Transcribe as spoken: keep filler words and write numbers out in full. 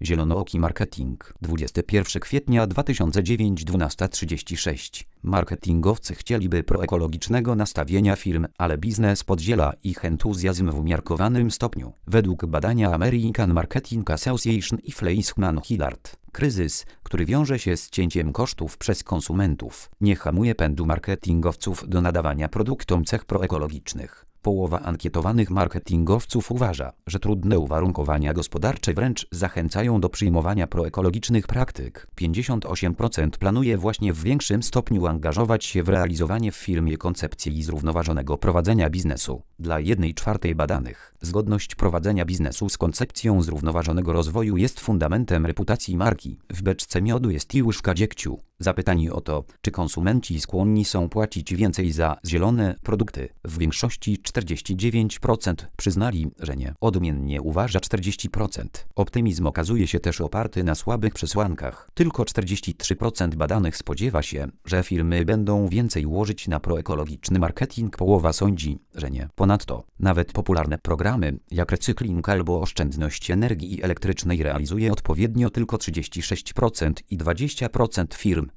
Zielonooki marketing. dwudziestego pierwszego kwietnia dwa tysiące dziewiątego, dwunasta trzydzieści sześć. Marketingowcy chcieliby proekologicznego nastawienia firm, ale biznes podziela ich entuzjazm w umiarkowanym stopniu. Według badania American Marketing Association i Fleishman-Hillard, kryzys, który wiąże się z cięciem kosztów przez konsumentów, nie hamuje pędu marketingowców do nadawania produktom cech proekologicznych. Połowa ankietowanych marketingowców uważa, że trudne uwarunkowania gospodarcze wręcz zachęcają do przyjmowania proekologicznych praktyk. pięćdziesiąt osiem procent planuje właśnie w większym stopniu angażować się w realizowanie w firmie koncepcji zrównoważonego prowadzenia biznesu. Dla jednej czwartej badanych, zgodność prowadzenia biznesu z koncepcją zrównoważonego rozwoju jest fundamentem reputacji marki. W beczce miodu jest i łyżka dziegciu. Zapytani o to, czy konsumenci skłonni są płacić więcej za zielone produkty, w większości czterdzieści dziewięć procent przyznali, że nie. Odmiennie uważa czterdzieści procent. Optymizm okazuje się też oparty na słabych przesłankach. Tylko czterdzieści trzy procent badanych spodziewa się, że firmy będą więcej łożyć na proekologiczny marketing, połowa sądzi, że nie. Ponadto, nawet popularne programy, jak recykling albo oszczędność energii elektrycznej realizuje odpowiednio tylko trzydzieści sześć procent i dwadzieścia procent firm.